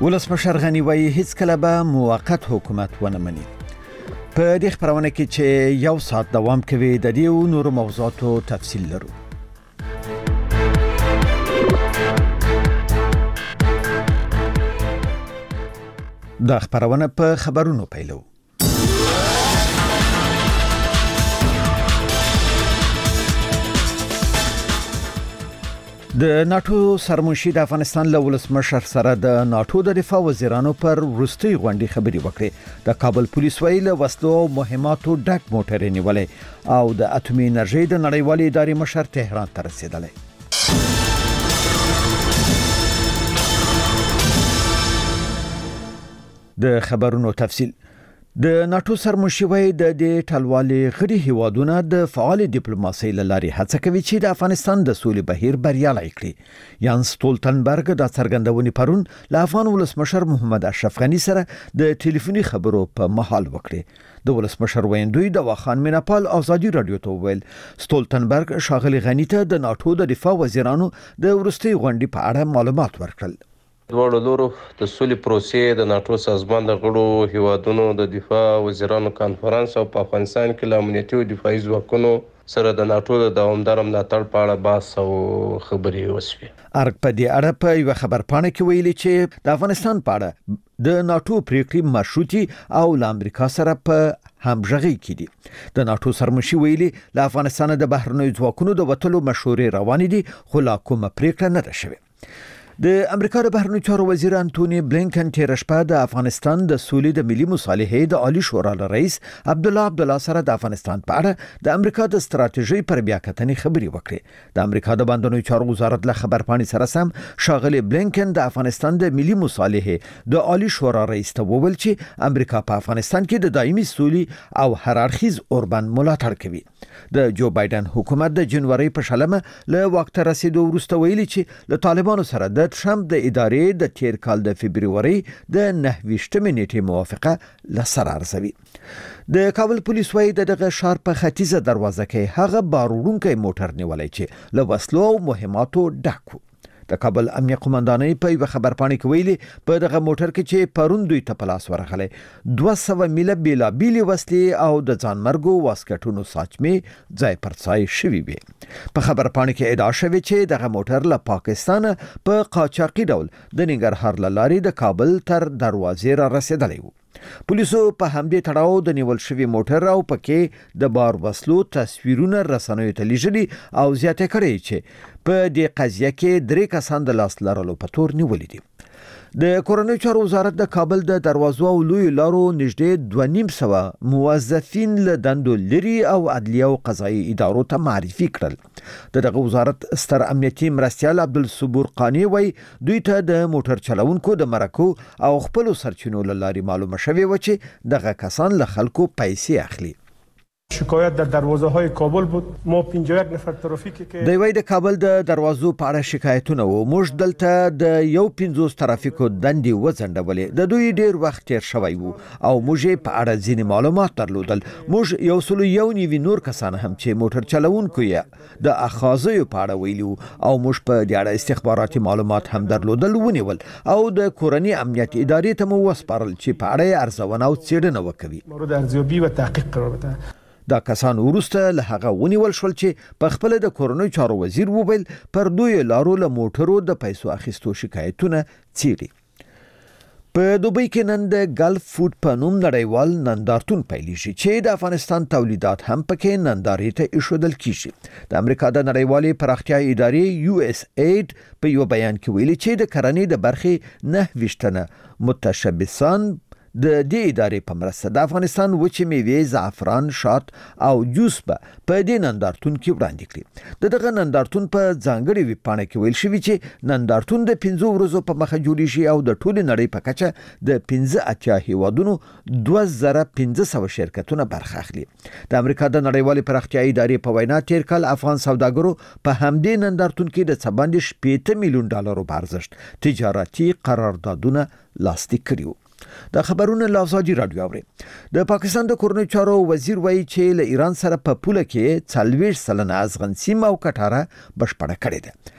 ولسمشر غنی وایي هیڅ کله به موقت حکومت ونه مني. په دې خبرونه کې چې یو ساعت دوام کوي د دې او نورو موضوعاتو تفصیل لرو. دا خبرونه په خبرونو پیلو. د ناتو سرمنشي د افغانستان له ولسمشر سره د ناتو د دفاع وزیرانو پر وروستي غونډې خبرې وکړې. د کابل پولیس ویل وسلو او مهماتو ډک موټر نیولې او د اټومي انرژي د نړیوالې ادارې مشر تهران ته رسیدلی. د خبرونو تفصیل. د ناتو سرمنشي وایي د دې ټلوالې غړي هیوادونه د فعال ډیپلوماسۍ له لارې هڅه کوي چې د افغانستان د سولې بهیر بریالی کړي. یانس ستولتنبرګ د څرګندونې پرون له افغان ولسمشر محمد اشرف غني سره د ټلیفوني خبرو په مهال وکړي. د ولسمشر ویندوی د واخان میناپال ازادي رادیو ته ویل ستولتنبرګ شاغلي غني ته د ناتو د دفاع وزیرانو د وروستي غونډې په اړه معلومات ورکړل. دواړو لورو د سولې پروسې د ناتو سازمان د غړو هیوادونو د دفاع وزیرانو کانفرنس او په افغانستان کې له امنیتي او دفاعي ځواکونو سره د ناتو د دوامدار ملاتړ په اړه بحث او خبرې وشوې. ارګ په دې اړه په یو خبرپاڼه کې ویلي چې د افغانستان په اړه د ناتو پریکړې مشروطي او له امریکا سره په همغږي کې دي. د ناتو سرمنشي ویلي له افغانستان د بهرنیو ځواکونو د وټلو مشورې روانې دي خو لا کومه پریکړه نه ده شوې. د امریکا د بهرنیو چارو وزیر انټونی بلینکن تیر شپه د افغانستان د سولې د ملي مصالحې د عالی شورا رئیس عبدالله سره د افغانستان په اړه د امریکا د ستراتیژۍ پر بیاکتنې خبرې وکړې. د امریکا د بهرنیو چارو وزارت له خبرپاڼې سره سم شاغلي بلینکن د افغانستان د ملي مصالحې د عالی شورا رئیس ته وویل چې امریکا په افغانستان کې د دایمي سولې او هررخیز اوربند ملاتړ کوي. د جو بایدن حکومت د جنوري په شلمه له وخت رسیدو وروسته ویلي چې له طالبانو سره د ټرمپ د ادارې د تیر کال د فبرवरी د 29 نیټې موافقه لسر ارزوي. د کابل پولیس وایي دغه ښار په ختیځه دروازه کې هغه باروړونکی موټر نیولای چې له وسلو او مهماتو ډک. د کابل امنیه قومندانۍ په یو خبرپاڼه کې ویلي په دغه موټر کې چې پرون دوی ته پلاس ورغله 200 میله بیلابیلي وسلې او د ځانمرګو واسکټونو ساچمې ځای پر ځای شوي وي. په خبرپاڼه کې ادعا شوې چې دغه موټر له پاکستان په قاچاقي ډول د ننګرهار له لارې د کابل تر دروازې را رسیدلی و. پولیسو په همدې تړاو د نیول شوی موټر او پکې د بار وسلو تصویرونه رسنیو ته لیږلي او زیاته کړي چې په دې قضیه کې 3 کسان د لاس لرلو په تور نیولې دي. د کورنیو چارو وزارت د کابل د دروازو او لوی لارو نږدې 2.5 موظفین له دندو لري او عدلیه او قضایي ادارو ته معرفي کړل. دغه وزارت ستر امنیتي مرستیال عبدالصبور قانی وای دوی ته د موټر چلوونکو د مرکو او خپل سرچینو لاري معلومه شوی و چې دغه کسان له خلکو پیسې اخلي. شکایت در دروازه های کابل بود. ما 51 نفر ترافیکی که د وای د کابل د دروازو په اړه شکایتونه وو. موږ دلته د یو 50 ترافیکو دندې وځنډولې. د دوی ډیر وخت تیر شوی وو او موږ په اړه ځینې معلومات درلودل. موږ یو سلو یو نیوی نور کسان هم چې موټر چلوونکو یې د اخاذو په اړه ویلو او موږ په دې اړه استخباراتي معلومات هم درلودل ونیول او د کورنی امنیت ادارې ته مو وسپارل چې په اړه ارزونه او څېړنه وکوي. مورد ارزیابی و تحقیق قرار بده. دا کسان ورسته له هغه ونیول شول چې په خپل د کورنیو چارو وزیر وویل پر دوی لارو له موټرو د پیسو اخیستو شکایتونه څیړي. په دوبۍ کې نن د ګلف فود په نوم نړیوال نندارتون پیلېږي چې د افغانستان تولیدات هم پکې نندارې ته ایښودل کیږي. د امریکا د نړیوالې پراختیا ادارې USAID په یو بیان کې ویلي چې د کرنې د برخې 9 متشبثان د دې ادارې په مرسته د افغانستان وچې میوې، زعفران، شات او جوس په دې نندارتون کې وړاندې کړي. دغه نندارتون په ځانګړي ویبپاڼه کې ویل شوی چې نندارتون د 15 ورځو په مخه جوړیږي او د ټولې نړۍ په کچه د 15 هیوادونو 2500 شرکتونه برخه اخلي. د امریکا د نړیوالې پراختیا ادارې په وینا تیر کال افغان سوداګرو په همدې نندارتون کې د څه باندې $7 میلیون په ارزښت تجارتي قراردادونه لاسلیک کړي. د خبرونه لازادي رادیو اوري. د پاکستان د کورنیو چارو وزیر وایي چې له ایران سره په پوله کې 40 سلنه ازغن سیمه او کټاره بشپړه کړې ده.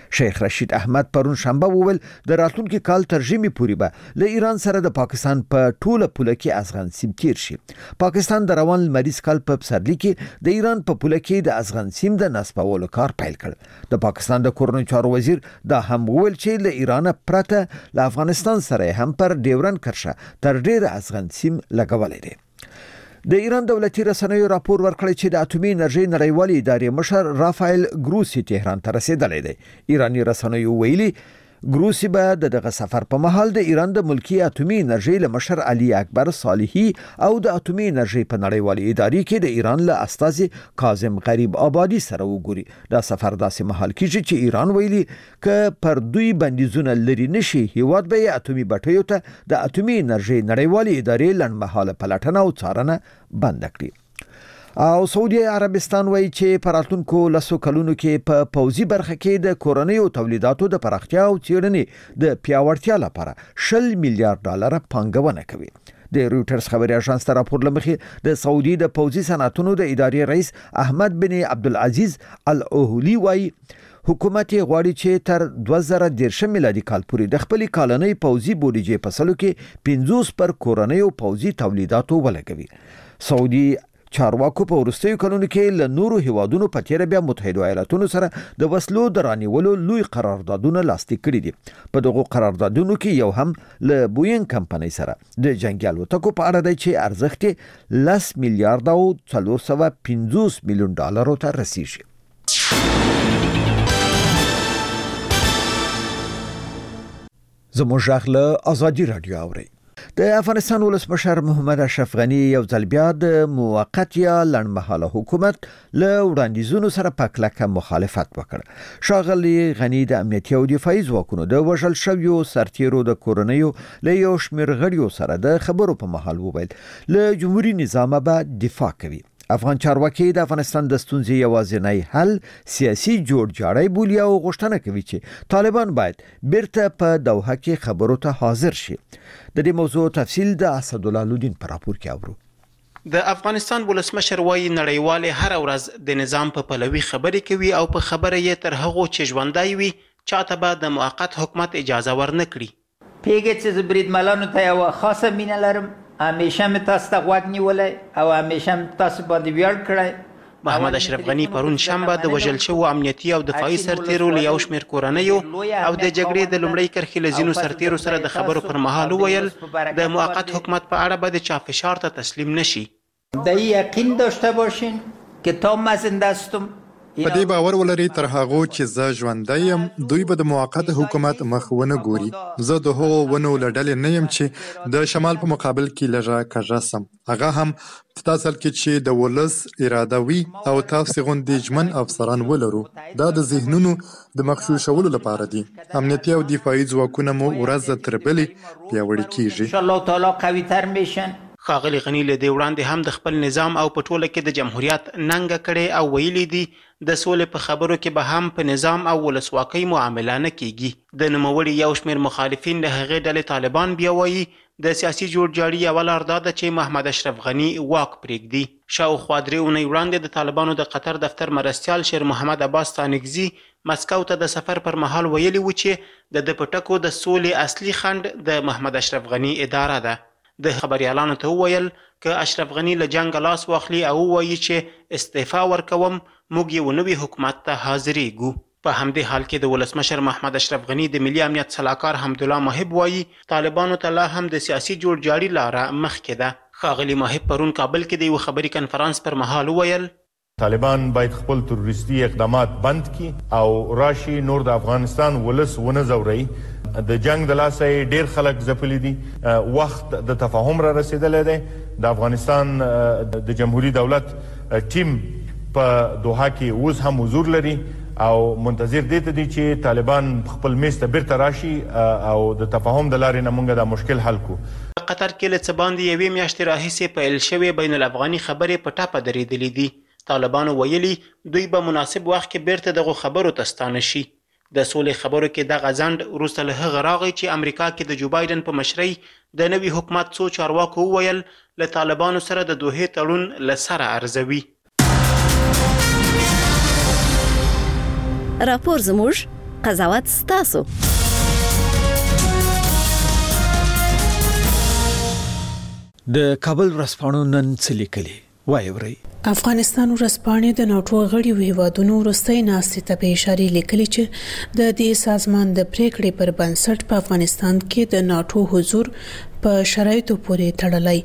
شیخ رشید احمد پرون شنبه وویل د راتلونکي کال تر ژمي پورې به له ایران سره د پاکستان په ټوله پوله کې افغان سیم تیر شي. پاکستان د روان لمریز کال په پسرلي کې د ایران په پوله کې د افغان سیم د نصبولو کار پیل کړ. د پاکستان د کورنیو چارو وزیر دا هم وویل چې له ایران پرته له افغانستان سره هم پر ډیورن کرښه تر ډیره افغان سیم لګولې دي. د ایران دولتي رسنیو راپور ورکړی چې د اټومي انرژي نړیوالې ادارې مشر رافایل ګروسی تهران ته رسیدلی دی. ایرانی رسنیو ویلي ګروسی به دغه سفر په مهال د ایران د ملکی اټومي انرژي له مشر علي اکبر صالحي او د اټومي انرژي په نړیوالې ادارې کې د ایران له استازي کاظم غریب آبادی سره وګوري. دا سفر داسې مهال کېږي چې ایران ویلي ک پر دوی بندیزونه لري نشي هیواد به اټومي بټیو ته د اټومي انرژي نړیوالې ادارې لنډمهاله پلټنه او څارنه بند کړي. او سعودي عربستان وایي چې په راتلونکو لسو کلونو کې په پوځي برخه کې د کورنیو تولیداتو د پراختیا او څېړنې د پیاوړتیا لپاره $100 میلیارډ پانګونه کوي. د رويټرز خبري اژانس ته راپور لمخې د سعودي د پوځي صنعتونو د ادارې رئیس احمد بن عبدالعزيز الأهلي وایي حکومت غواړي چې تر 2013 میلادي کال پورې د خپل کالنۍ پوځي بودیجې په سلو کې 50 پر کورنیو پوځي تولیداتو ولګوي. سعودي چارواکو په وروستیو کلونو کې له نورو هیوادونو په تیر بیا متحده ایالاتونو سره د وسلو د رانیولو لوی قراردادونه لاسلیک کړي دي. په دغه قراردادونو کې یو هم له بوینګ کمپنۍ سره د جنگي الوتکو په اړه دی چې ارزښت $10 میلیارډ او $450 میلیون ته رسیږي. زموږ غږ له آزادي رادیو اوري. د افغانستان ولسمشر محمد اشرف غنی یو ځل بیا د موقت یا لنډمهاله حکومت له وړاندیزونو سره په کلکه مخالفت وکړ. ښاغلي غنی د امنیتي او دفاعي ځواکونو د وژل شویو سرتیرو د کورنیو له یو شمېر غړیو سره د خبرو په مهال وویل له جمهوریت نظام به دفاع کوي. افغان چارواکي د افغانستان د ستونزې یوازینی حل سیاسي جوړجاړی بولي او غوښتنه کوي چې طالبان باید بیرته په دوحه کې خبرو ته حاضر شي. د دې موضوع تفصیل د اسدالله لودین په راپور کې اورو. د افغانستان ولسمشر وایي نړیوال هر ورځ د نظام په پلوي خبرې کوي او په خبره یې تر هغه چې ژوندای وي چاته به د موقت حکومت اجازه ورنکړي. پیګه چې بریدمنانو ته یو خاصه مینه لرم. همیشه می تاسو ته غوږ نیولای او همیشه تاسو باندې ویاړ کړی. محمد اشرف غنی پرون شنبه د وژل شوو امنیتي او دفاعي سرتیرو له یو شمېر کورنیو او د جګړې د لومړۍ کرښې له ځینو سرتیرو سره د خبرو پر مهال وویل د موقت حکومت په اړه به د چا فشار ته تسلیم نشي. د یقین داشته باشین که تا ما زنده هستم. په دې باور ولري تر هغه چې زه ژوندی یم دوی به د موقت حکومت مخ ونه ګوري. زه د هغو ونو له ډلې نه یم چې د شمال په مقابل کې لږه کږه سم. هغه هم په تاسو کې چې د ولس اراده وي او تاسو غوندې ژمن افسران ولرو. دا د ذهنونو د مغشوشولو لپاره دي. امنیتي او دفاعي ځواکونه مو ورځ تر بلې پیاوړي کیږي. ان شاء الله تعالی قوي تر میشن. ښاغلي غنی له دې وړاندې هم د خپل نظام او په ټوله کې د جمهوریت ننګه کړې او ویلي دي د سولې په خبرو کې به هم په نظام او ولسواکۍ معامله نه کیږي. د نوموړي یو شمېر مخالفین له هغې ډلې طالبان بیا وایي د سیاسي جوړجاړي یوه لار دا ده چې محمد اشرف غنی واک پرېږدي. شاوخوا 3 اونۍ وړاندې د طالبانو د قطر دفتر مرستیال شیر محمد عباس تانکزي مسکو ته د سفر پر مهال ویلي و چې د پټکو د سولې اصلي خنډ د محمد اشرف غنی اداره ده. د خبريالانو ته وویل که اشرف غنی له جنگ لاس واخلي او وایي چې استعفا ورکوم موږ یو نوي حکومت ته حاضرېږو. په همدې حال کې د ولسمشر محمد اشرف غنی د ملي امنیت سلاکار حمدالله محب وایي طالبانو ته لا هم د سیاسي جوړجاړي لاره مخکې ده. ښاغلي محب پرون کابل کې د یو خبري کنفرانس پر مهال وویل طالبان باید خپل تروریستي اقدامات بند کړي او راشي نور د افغانستان ولس ونه زوري. د جنگ د لاسه ډیر خلک ځپلي دي. وخت د تفاهم را رسیدلی دی. د افغانستان د جمهوریت دولت ټیم په دوحه کې اوس هم حضور لري او منتظر دی ته دي چې طالبان خپل میز ته بیرته راشي او د تفاهم د لارې نه موږ دا مشکل حل کو. قطر کې له څه باندې یوې میاشتې راهیسې پیل شوې بین الافغاني خبرې په ټاپه درېدلې دي. طالبانو ویلي دوی به مناسب وخت کې بیرته دغو خبرو ته ستانه شي. د سولې خبرو کې دغه ځنډ وروسته له هغه راغی چې امریکا کې د جو بایدن په مشرۍ د نوي حکومت څو چارواکو وویل له طالبانو سره د دوحې تړون له سره ارزوي. راپور زموږ قضاوت ستاسو. د کابل ورځپاڼو نن څه لیکلي وایي وري. افغانستان ورځپاڼې د ناټو غړي هیوادونو وروستۍ ناستې ته په اشاره لیکلي چې د دې سازمان د پریکړې پر بنسټ په افغانستان کې د ناټو حضور په شرایطو پورې تړلی.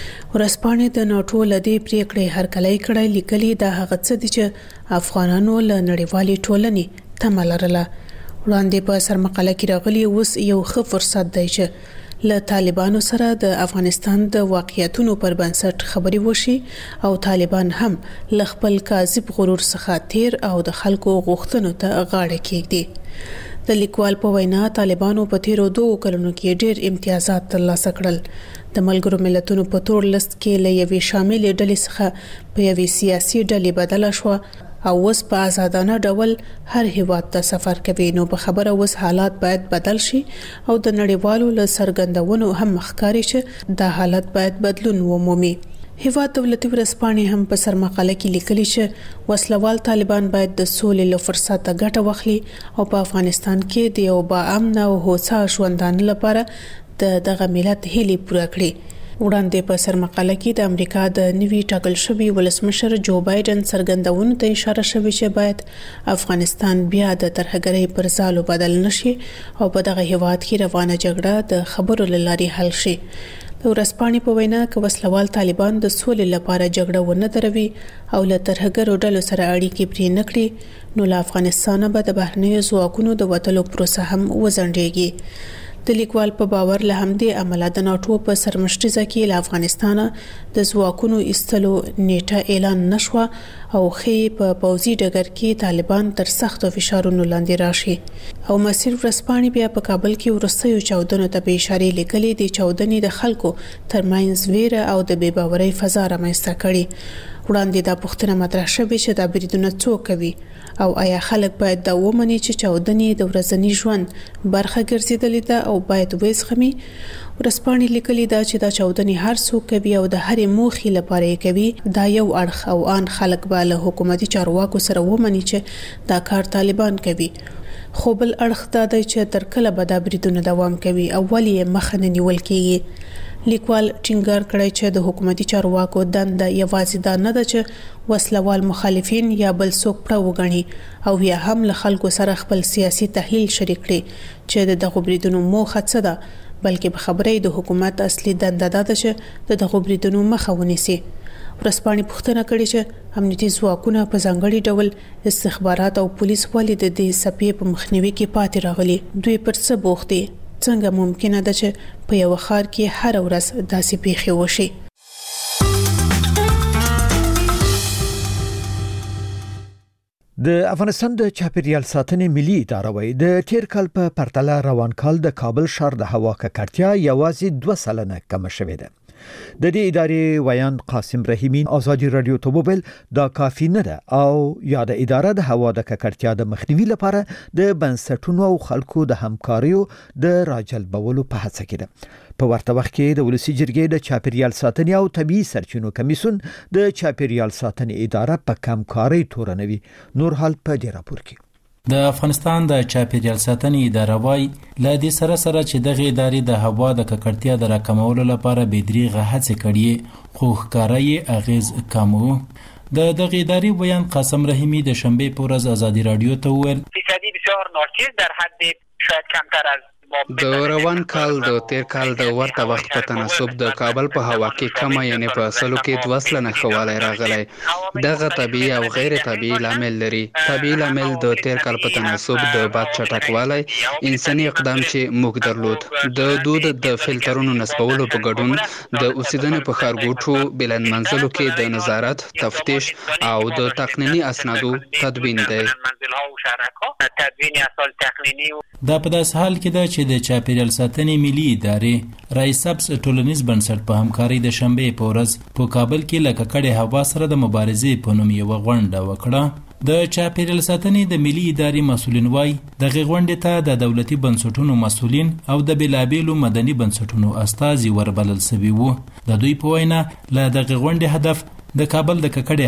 ورځپاڼې د ناټو لدی پریکړې هرکلی کړی لیکلي دا هغه څه دي چې افغانانو له نړیوالې ټولنې تمه لرله. وړاندې په سرمقاله کې راغلي اوس یو ښه فرصت دی چې له طالبانو سره د افغانستان د واقعیتونو پر بنسټ خبري وشي او طالبان هم له خپل کاذب غرور څخه تیر او د خلکو غوښتنو ته غاړه کېږدي. د لیکوال په وینا طالبانو په تیرو 2 کلونو کې ډېر امتیازات ترلاسه کړل. د ملګرو ملتونو په تور لست کې له یوې شامل ډلې څخه په یوې سیاسي ډلې بدله شو او اوس په آزادانه ډول هر هیواد ته سفر کوي. نو په خبره اوس حالات باید بدل شي او د نړیوالو له څرګندونو هم ښکاري چې دا حالت باید بدلون ومومي. هیواد دولتي ورځپاڼې هم په سرمقاله کې لیکلي چې وسلوال طالبان باید د سولې له فرصته ګټه واخلي او په افغانستان کې د یو باامن او هوسا ژوندانه لپاره دغه ملت هیلې پوره کړي. وړاندې په سرمقاله کې د امریکا د نوي ټاکل شوي ولسمشر جو بایدن څرګندونو ته اشاره شوې چې باید افغانستان بیا د ترهګرۍ پر ځالو بدل نشي او په دغه هیواد کې روانه جګړه د خبرو لارې حل شي. د ورځپاڼې په وینا کې وسلوال طالبان د سولې لپاره جګړه ونه دروي او له ترهګرو ډلو سره اړیکې پرې نه کړي نو له افغانستان به د بهرنیو ځواکونو د وتلو پروسه هم وځنډېږي. د لیکوال په باور له همدې عمله د ناټو په سرمشرزه کې له افغانستان د ځواکونو ایستلو نیټه اعلان نشوه او خې په پوځي ډګر کې طالبان تر سختو فشارونو لاندې راشي. او مسیر ورځپاڼې بیا په کابل کې ورستیو چاودنو ته په اشاره لیکلي دي. چاودنې د خلکو ترمنځ ویره او د بې باورۍ فضا رامنځته کړي. وړاندې دا پوښتنه مطرح شوې چې دا بریدونه څوک کوي او آیا خلک باید دا ومني چې چاودنې د ورځني ژوند برخه ګرځېدلې ده او باید وزغمي. ورځپاڼې لیکلي دا چې دا چاودنې هر څوک کوي او د هرې موخې لپاره یې کوي. دا یو اړخ او ان خلک به له حکومتي چارواکو سره ومني چې دا کار طالبان کوي. خو بل اړخ دا دی چې تر کله به دا بریدونه دوام کوي او ولې یې مخه نه نیول کېږي. لیکوال ټینګار کړی چې د حکومتي چارواکو دنده یوازې دا نه ده چې وسلوال مخالفین یا بل څوک پړه وګڼي او یا هم له خلکو سره خپل سیاسي تحلیل شریک کړي چې دغه بریدونو موخه څه ده، بلکې په خبرې د حکومت اصلي دنده ده چې دغه بریدونو مخه ونیسي. ورځپاڼې پوښتنه کړې چې امنیتي ځواکونه په ځانګړي ډول استخبارات او پولیس ولې د دې څپې په مخنیوي کې پاتې راغلي، دوی پر څه بوخت دي، څنګه ممکنه ده چې په یو ښار کې هر ورځ داسې پیښې وشي. د افغانستان د چاپیریال ساتنې ملي اداره وايي د تیر کال په پرتله روان کال د کابل ښار د هوا ککړتیا یوازې 2% کم شوې ده. د دې ادارې ویان قاسم رحیمی ازادي رادیو ته وویل دا کافي نه ده او یا د اداره د هوا د ککړتیا د مخنیوي لپاره د بنسټونو او خلکو د همکاریو د راجلبولو په هڅه کې ده. په ورته وخت کې د ولسی جرګې د چاپیریال ساتنې او طبيعي سرچینو کمیسیون د چاپیریال ساتنې اداره په کمکارۍ تورنوي. نور حال په دې راپور کې د افغانستان د چاپیریال ساتنې اداره وايي له دې سره چې دغه ادارې د هوا د ککړتیا د راکمولو لپاره بېدریغه هڅې کړې خو ښکاري اغیز کم و. د دغه ادارې بیان قاسم رحیمی د شنبه په ورځ ازادي رادیو ته وویل فیصدی بسیار ناچیز در حد شاید کمتر از د روان کال د تیر کال د ورته وخت په تناسب د کابل په هوا کې کم یعنی په اصلو کې 2% خواله راغلی. دغه طبيعي او غیر طبيعي لامل لري. طبيعي لامل د تیر کال په تناسب د باد چټکوالی انساني اقدام چې موږ درلود، د دود د فلټرونو نصبولو په ګډون د اوسیدنې په ښارګوټو بلند منزلو کې د نظارت، تفتیش او د تقنینی اسنادو تدوین دی. دا په داس حال کې ده چې د چاپیریال ساتنې ملي ادارې رئیس سبز ټولنیز بنسټ په همکاري د شنبه په ورځ په کابل کې لکه کډه هوا سره د مبارزې په نوم یو غونډه وکړه. د چاپیریال ساتنې د ملي ادارې مسولین وای دغه غونډه ته د دولتي بنسټونو مسولین او د بلابلو مدني بنسټونو استازي وربلل سوي وو. د دوی په وینا له دغه غونډه هدف د کابل د کډه